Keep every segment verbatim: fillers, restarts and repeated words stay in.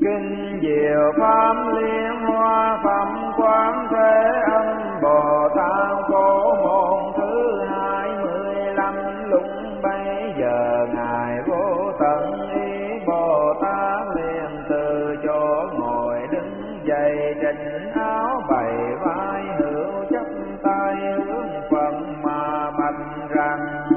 Kinh diệu pháp liên hoa phẩm quán thế âm Bồ Tát Phổ môn thứ hai mươi lăm. Lúc bấy giờ ngài Vô Tận Ý Bồ Tát liền từ chỗ ngồi đứng dậy, trịnh áo bày vai, hữu chắp tay hướng Phật mà bạch rằng: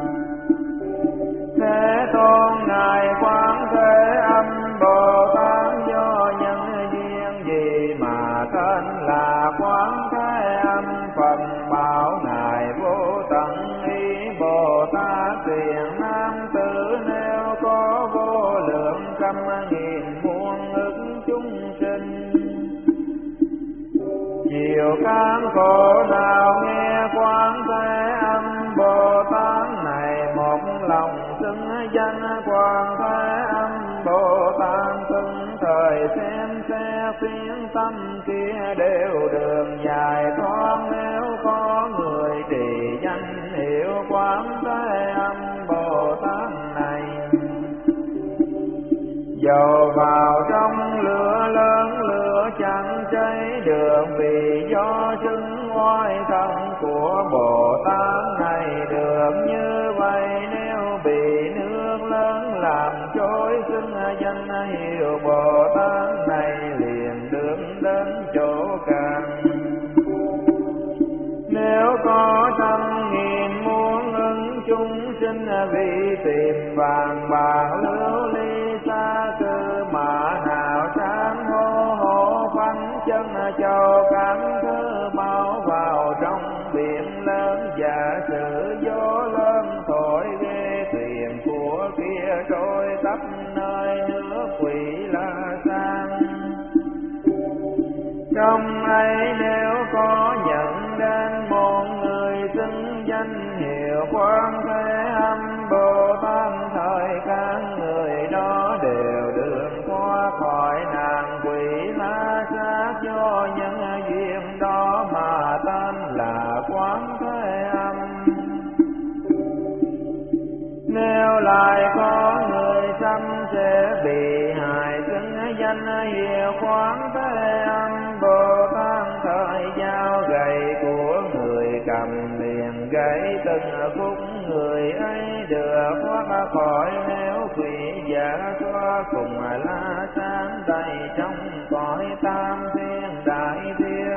Thế Tôn ngài quán thế âm Bồ Tát do nhân duyên gì mà tên là quán thế âm? Phật bảo ngài Vô Tận Ý Bồ Tát tiền nam tử, nếu có vô lượng trăm nghìn muôn ức chúng sinh chịu cám khổ nào nghe quán thế âm Bồ Tát này, một lòng xưng danh quán thế âm Bồ Tát, từng thời xem xét phiến tâm kia đều đường dài thoát. Nếu có người trì danh hiệu quán thế âm Bồ Tát này, dầu vào trong lửa lớn lửa chẳng cháy được, vì do chứng oai thần của Bồ Tát này được như vậy. Nếu bị nước lớn làm trôi, xưng danh hiệu Bồ Tát này liền được đến chỗ càng. Nếu có trăm nghìn muôn ứng chúng sinh vì tìm vàng bạc lưu ly xa cư, mà nào sáng hô hô phanh chân châu cảm thứ bao vào trong biển lớn. Giả sử gió lớn thổi ghê, thuyền của kia trôi tấp nơi nước Quỷ La Sang. Trong ấy nếu có nhận đến một người xưng danh hiệu quán thế âm Bồ Tát, thời các người đó đều được thoát khỏi nạn Quỷ La Sát. Do nhân duyên đó mà tên là quán thế âm. Nếu lại có người xâm sẽ bị hại, xưng danh hiệu quán thế âm Bồ Tát, thời dao gậy của người cầm liền gãy từng phút, người ấy được thoát khỏi. Nếu quỷ giả xóa cùng La Sát đầy trong cõi tam thiên đại thiên,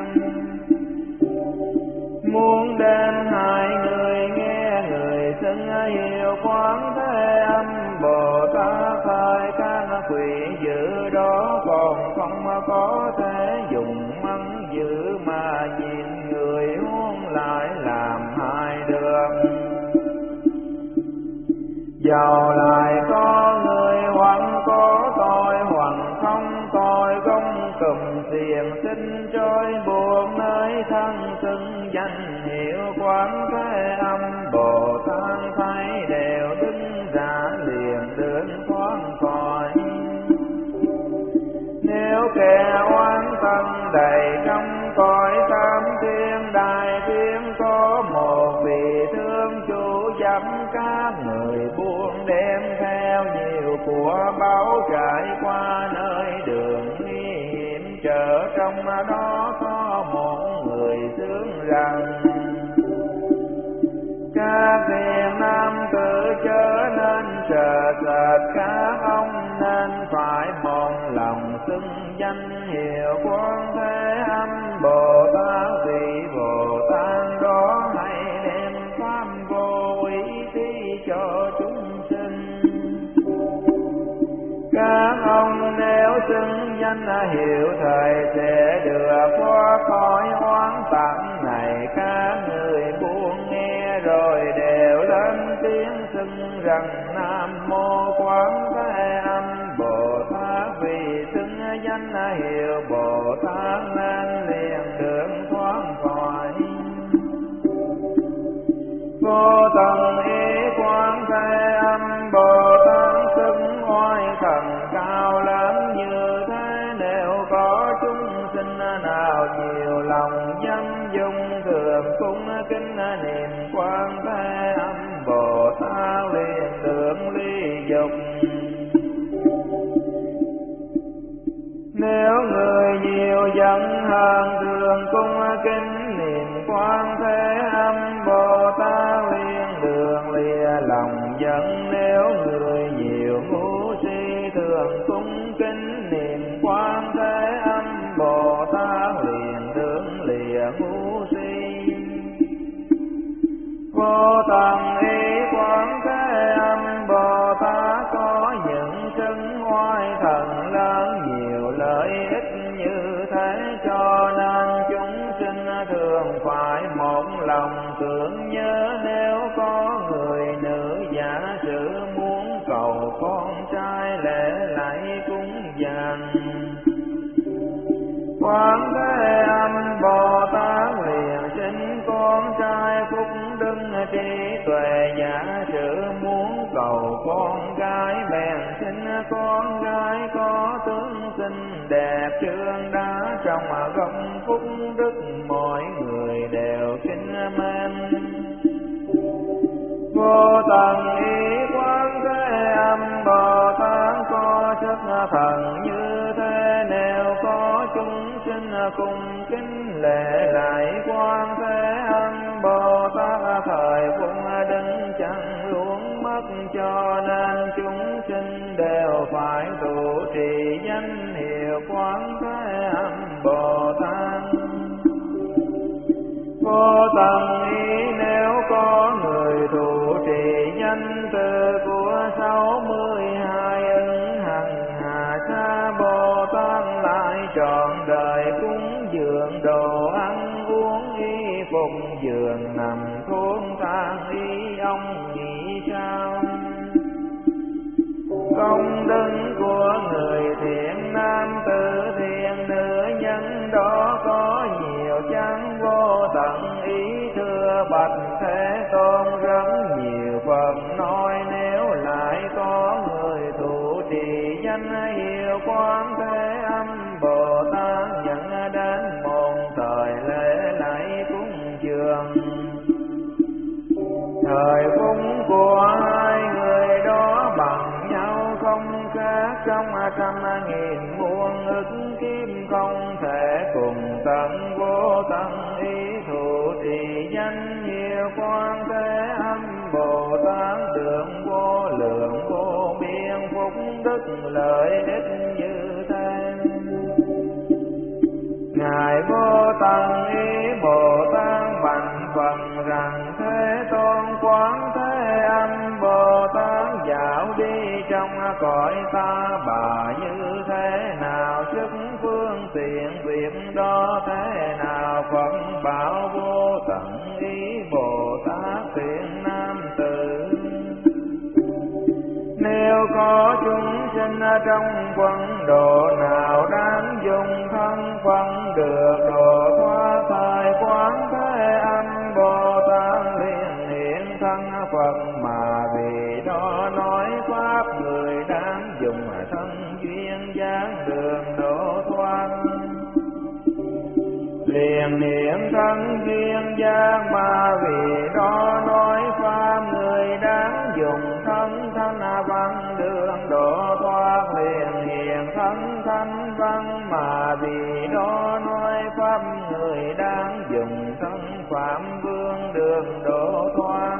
muốn đến hai người nghe người xưng hiệu quán thế âm Bồ Tát, thời các quỷ dữ đó còn không có thể dùng mắng dữ mà nhìn người huống lại làm hại được. Dầu lại có người hoặc có tội hoặc không tội, không cùng xiềng sinh trôi buộc nơi thân xưng danh hiệu quán thế âm Bồ Tát, thấy đều đứng ra liền đường thoát khỏi. Nếu kẻ oán thân đầy trong cõi tam thiên đại thiên, có một vị thương chủ dẫm các người buôn đem theo nhiều của báu, trải qua nơi đường nguy hiểm chợ, trong đó có một người sướng rằng: Các thiện nam tử chớ nên sợ sệt, các ông nên phải một lòng xưng danh hiệu quán thế âm Bồ Tát. Vì Bồ Tát đó hay đem pháp vô úy thí cho chúng sinh. Các ông nếu xưng danh hiệu thầy sẽ được thoát khỏi oán tặng này. Các người buông nghe rồi đều lên tiếng xưng rằng: Nam mô quán thế âm Bồ Tát. Vì xưng danh hiệu Bồ Tát nên liền được thoát khỏi. Vô Tận Ý quán thế âm Bồ Tát, xưng oai thần cao lớn như thế. Nếu có chúng sinh nào nhiều lòng dâm dung, thường cung kính niệm quán thế âm Bồ Tát, liền được ly dục. hơn thường cung kính niệm Quan Thế Âm Bồ Tát liên đường lìa lòng giận. Nếu người nhiều ngu si thường cung kính niệm Quan Thế Âm Bồ Tát liền đường lìa ngu si. Vô tận ý Quán Thế Âm Bồ Tát có những xưng oai thần lớn nhiều lợi ích như thế, cho nên chúng sinh thường phải một lòng tưởng nhớ. Nếu có người nữ giả sử muốn cầu con trai lễ lạy cúng dường, Quán Thế Âm Bồ Tát liền sinh con trai phúc đức trí tuệ. Giả sử muốn cầu con gái bèn sinh con gái có tướng xinh đẹp trương đá. Trong gốc phúc đức mọi người đều kính mến. Vô tận ý Quán Thế Âm Bồ Tát có sức thần như thế. Nếu có chúng sinh cùng kính lễ lại Quan Thế Âm Bồ Tát, thời phúc đứng chẳng luôn mất. Cho nên chúng sinh đều phải trụ trì danh hiệu Quán Thế Âm Bồ Tát. Vô tận ý nếu có người trụ trì danh từ của sáu mươi hai ứng hằng hà sa Bồ Tát, lại trọn đời cúng dường đồ ăn uống y phục giường nằm thuốc thang y ông nghĩ sao. Công đức của người thiện nam tử thiện nữ nhân đó có nhiều chăng vô tận ý. Thưa bạch Thế Tôn rất nhiều phần nói, nếu lại có người trụ trì danh hiệu Quán Thế Âm Bồ Tát, nhận đến một thời lễ lạy cúng dường. Thời phúc của hai người đó bằng nhau không khác, trong trăm nghìn muôn ức kiếp không thể cùng tận. Vô tận ý thụ trì danh hiệu Quán Thế Âm Bồ Tát, được vô lượng vô biên phúc đức lợi ích như thế. Ngài Vô Tận ý Bồ Tát bạch phần rằng, Thế Tôn Quán Thế Âm Bồ Tát dạo đi trong cõi ta bà như thế nào, sức phương tiện việc đó thế nào. Phật bảo Vô Tận ý Bồ Tát thiện nam tử, nếu có chúng sinh trong quân độ nào đáng dùng thân phân được độ thoát, thời Quán Thế Âm Bồ Tát liền hiện thân Phật mà vì đó nói pháp người đáng dùng thân duyên dáng đường độ thoát. Liền hiện thân duyên dáng mà vì đó nói pháp người đáng dùng thân thân văn đường độ thoát. Liền hiện thân thanh văn mà vì đó nói pháp người đáng dùng thân phạm vương đường độ thoát.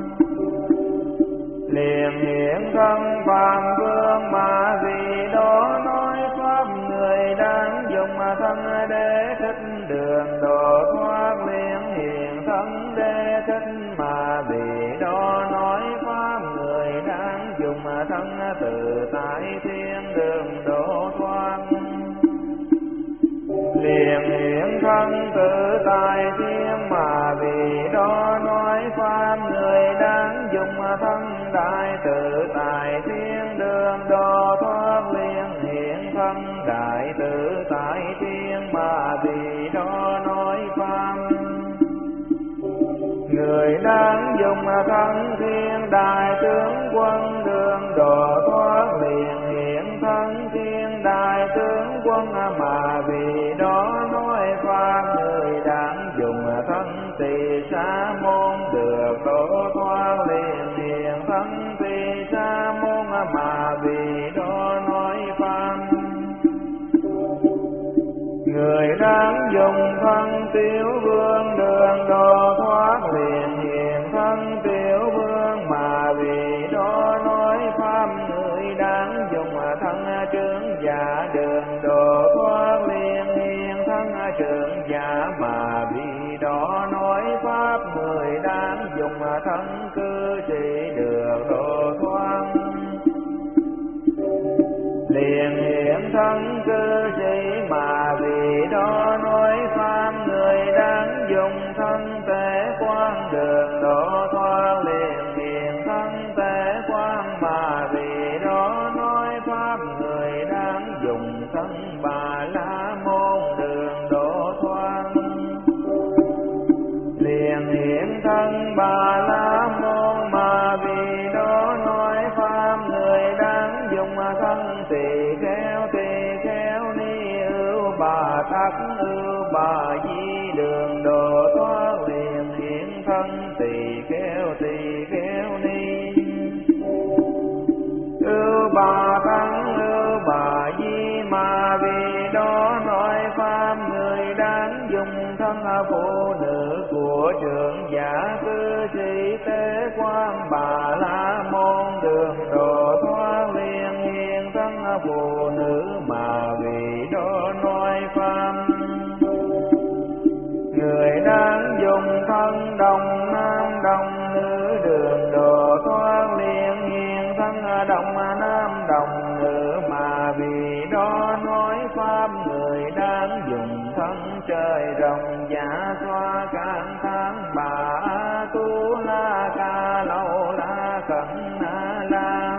Liền hiện thân phạm vương mà vì đó nói pháp người đáng dùng thân đế thích đường độ thoát. Liền hiện thân đế thích mà vì đó nói pháp người đáng dùng thân tự tại thiên đường độ thoát. Liền hiện thân tự tại thiên mà vì đó nói pháp người đáng dùng thân đại tự tại thiên đường độ thoát. Liền hiện thân đại tự tại thiên mà vì đó nói pháp người đáng dùng thân thiên đại tướng quân đường độ thoát. Liền hiện thân thiên đại tướng quân mà vì đó nói pháp người đáng dùng thân tỳ sa môn được độ thoát. Liền hiện thân tỳ sa môn mà vì đó nói pháp người đáng dùng thân cư sĩ được độ thoát. Liền hiện thân cư sĩ mà vì đó nói pháp, người đáng dùng thân tế quan đường độ thoát. Liền hiện thân tế quan mà vì đó nói pháp, người đáng dùng thân Bà La Môn đường độ thoát. Liền hiện thân Bà La Môn mà vì đó nói pháp, người đáng dùng thân tỳ kheo tỳ kheo ni ưu bà tắc ưu bà di đường độ thoát. Liền hiện thân tỳ kheo tỳ kheo ni ưu bà tắc ưu bà di mà vì đó nói pháp, người đáng dùng thân phụ nữ của trưởng giả cư sĩ tế quan Bà La Môn đường độ thoát. Liền hiện thân phụ nữ mà vì đó nói pháp, người đáng dùng thân đồng nam đồng nữ đường độ thoát. Liền hiện thân đồng nam đồng nữ mà vì đó nói pháp, người đáng dùng thân trời rồng giả xoa can tháng bà tu la ca lâu la cẩn na lam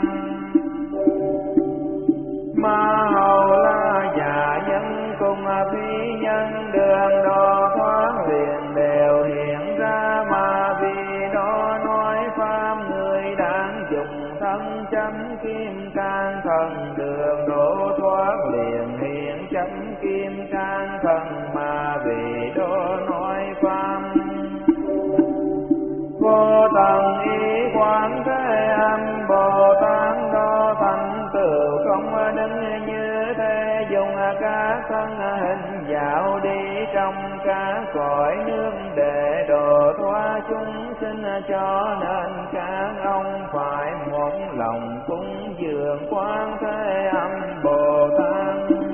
ma hầu la già nhân cùng phi nhân đường độ thoát. Liền đều hiện ra mà vì đó nói pháp, người đáng dùng thân chấm kim cang thần đường độ thoát. Liền hiện chấm kim cang thần mà vì đó nói pháp, vô tận ý quán thế âm Bồ Tát đó thành tựu không đứng như thế, dùng các thân hình dạo đi trong các cõi nước để độ thoát chúng sinh, cho nên các ông phải một lòng cúng dường quán thế âm Bồ Tát.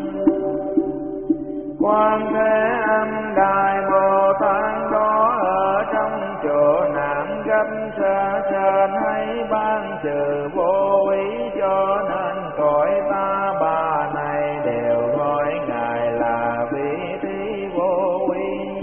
Quán thế âm Đại Bồ Tát đó ở trong chỗ nạn gấp sơ sên hay ban trừ vô ý, cho nên cõi ta bà này đều gọi ngài là vị trí vô ý.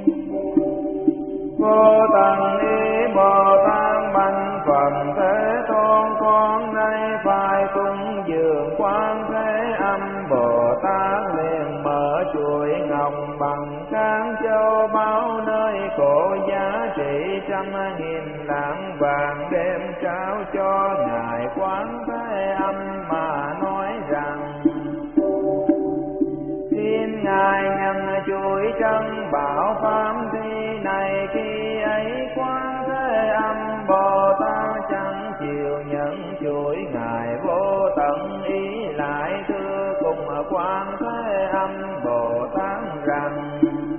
Vô tận ý Bồ Tát bạch Phật Thế Tôn, con nay phải cúng dường quán thế âm Bồ Tát. Liền mở chuỗi ngọc bằng cán châu báu, nơi cổ giá trị trăm nghìn lạng vàng, đem trao cho ngài quán thế âm mà nói rằng, xin ngài nhận chuỗi trân bảo pháp thi này. Khi ấy quán thế âm Bồ Tát chẳng chịu nhận chuỗi, ngài vô tận ý lại thưa cùng quán thế âm Bồ Tát rằng,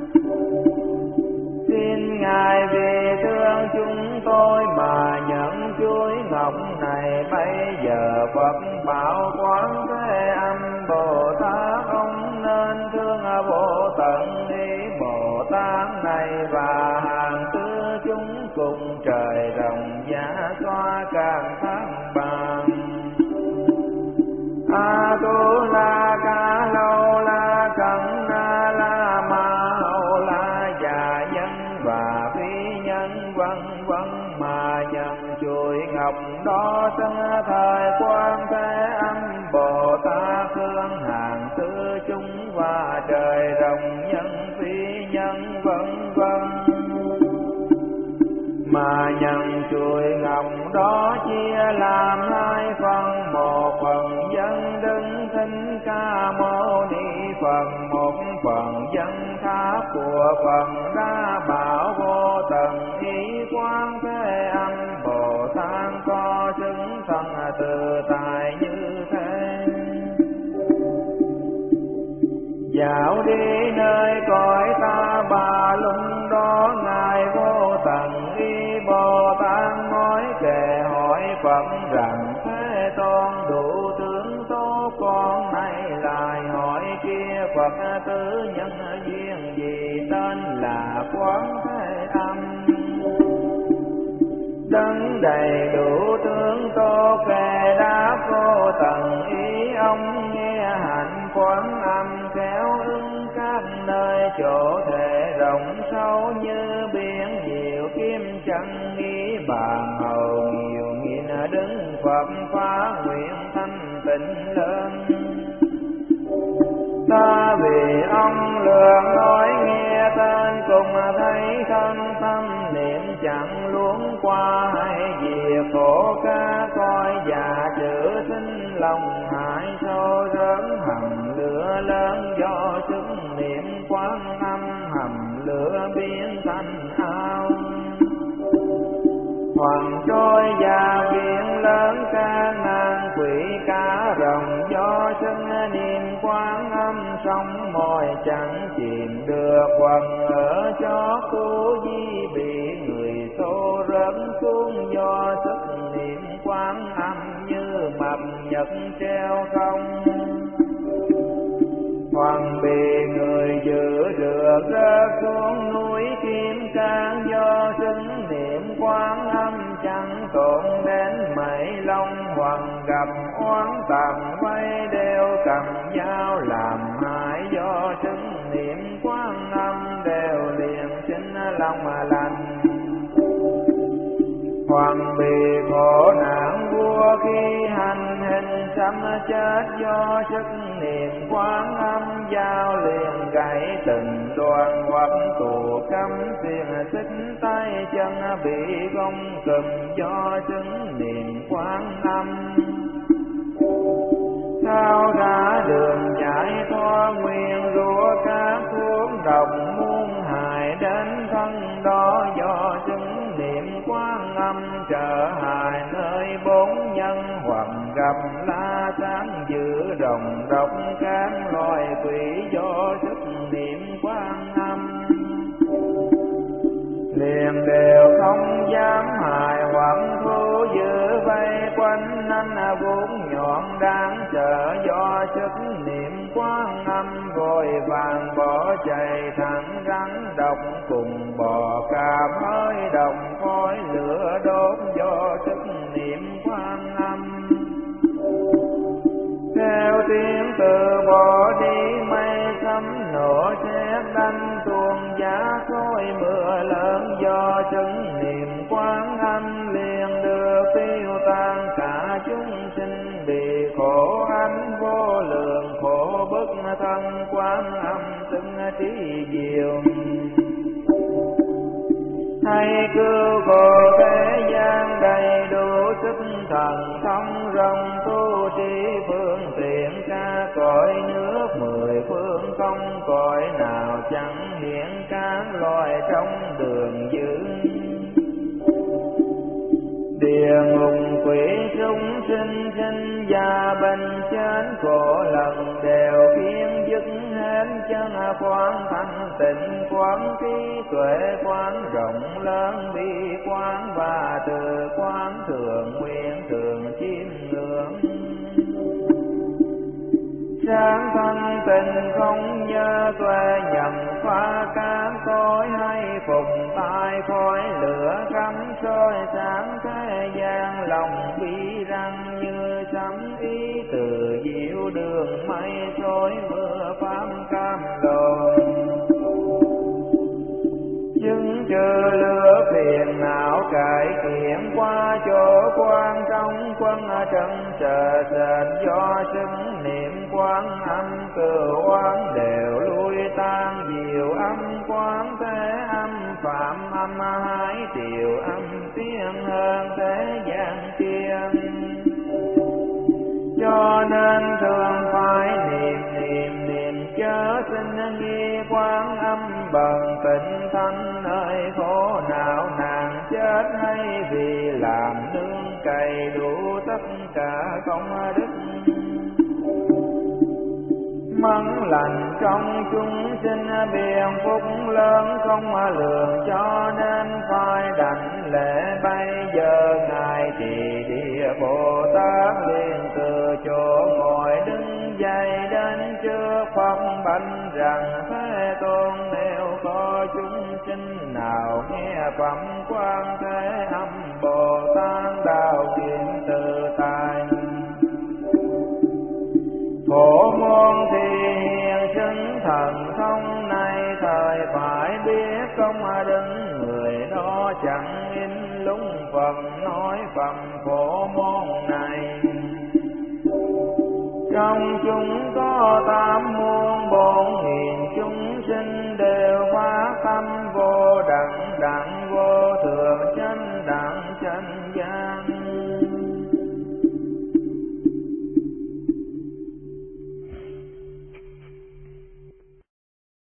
xin ngài vì thương chúng tôi mà nhận chuỗi ngọc này. Bây giờ Phật bảo quán thế âm Bồ Tát, ông nên thương vô tận ý Bồ Tát này, và hàng tư chúng cùng trời rồng giá xoa càng tháng bàn. A tu la ca lâu la cẩn na la ma hầu la già nhân và phi nhân vân vân mà nhận chuỗi ngọc đó. Xưng thời quan thế âm Bồ Tát thương hàng tư chúng và trời rồng nhân phi nhân vân vân mà nhận chuỗi ngọc đó, chia làm hai phần. Một phần dân đứng thính ca mâu ni Phật, một phần dân tháp của phần đa bảo vô tận ý quán thế âm Bồ Tát có chứng thân tự tại như thế. Dạo đi nơi cõi ta bà lung đó, ngài vô tận ý Bồ Tát nói kệ hỏi Phật rằng, Thế Tôn đủ tướng số con này lại hỏi kia Phật tứ nhân duyên gì tên là quán thế âm. Đấng đầy đủ tướng tô kề đáp vô tận ý ông, nghe hạnh quán âm khéo ứng các nơi chỗ thể rộng sâu như biển nhiều kim chân nghi bàn hầu nhiều nghìn đứng Phật phá nguyện thanh tịnh lớn. Ta vì ông lượng nói nghe tên cùng thấy thân tâm niệm chẳng luống qua hay diệt khổ ca coi già chữ sinh lòng hại sâu rớn hầm lửa lớn do sức niệm quán âm hầm lửa biến thành ao. Hoàng trôi và biển lớn ca nan quỷ cá rồng do sinh niệm quán âm sông mồi chẳng chìm được. Quần ở chó cô di bị người xô rớt xuống do sức niệm quán âm như mập nhật treo không. Hoàng bị người giữ được rớt xuống núi kim cang do sinh niệm quán âm chẳng tổn đến mảy long. Hoàng gặp oán tầm vây đều cầm dao làm hại do sinh niệm quán âm đều liền sinh lòng lành. Hoàng bị khổ nạn vua khi hành hình sấm chết do sức niệm quán âm giao liền gãy từng đoàn hoặc tù cấm xiềng xích tay chân bị gông cùm do sức niệm quán âm. Sao ra đường giải thoát nguyên rủa các thuốc độc muôn hại đến thân đó do sức niệm quán âm trở hại nơi bốn nhân. Hoặc gặp la sáng giữ đồng độc các loài quỷ do sức niệm quán âm liền đều không dám hại. Hoặc thú giữ vây quanh nanh vuốt nhọn đáng sợ do sức niệm quán âm vội vàng bỏ chạy thẳng rắn độc cùng bò cạp hơi đồng khói lửa đốt do sức niệm quán âm. Theo tiếng từ bỏ đi mây sấm nổ xét đánh tuôn giá khói mưa lớn do sức niệm quán âm liền đưa tiêu tan. Cả chúng sinh bị khổ ánh vô lượng khổ bức thân quán âm xưng trí diệu. Hay cứu khổ thế gian đầy đủ sức thần thông rộng tu trí phương tiện ca cõi nước mười phương không cõi nào chẳng hiện các loài trong đường giữ. Địa ngục quỷ chúng sinh sinh già bệnh chết khổ lần đều khiến dứt hết chân quán thanh tịnh quán trí tuệ quán rộng lớn bi quán và từ quán thường nguyện thường chiêm ngưỡng. Sáng thanh tịnh không nhớ tuệ nhầm phá các cõi hay phùng tai khói lửa cắm soi sáng thế gian lòng bi răng như sấm ý từ diệu đường mây trôi mưa pháp cam lồn. Chứng trừ lửa phiền não cải kiện qua chỗ quan trong quân trần sợ sệt do sức niệm quán âm cửu oán đều lui tan diệu âm quán thế âm phạm âm hai triệu âm tiếng hơn thế gian tiên. Cho nên thường phải niệm niệm niệm chớ sinh nghi quán âm bằng tịnh thanh nơi khổ não nàng chết hay vì làm nương cày đủ tất cả công đức. Mắng lành trong chúng sinh biện phúc lớn không lường cho nên phải đảnh lễ. Bây giờ ngài thì địa Bồ Tát liền từ chỗ ngồi đứng dậy đến trước Phật bạch rằng thế tôn nếu có chúng sinh nào nghe phẩm quan thế âm Bồ Tát đạo kiện tự tại. Phổ môn thì hiện sinh thần thông này, thời phải biết công đứng người đó chẳng in lung phần nói phần phổ môn này. Trong chúng có tám muôn bốn nghìn chúng sinh đều phát tâm vô đẳng đẳng vô thượng chánh đẳng chánh giác.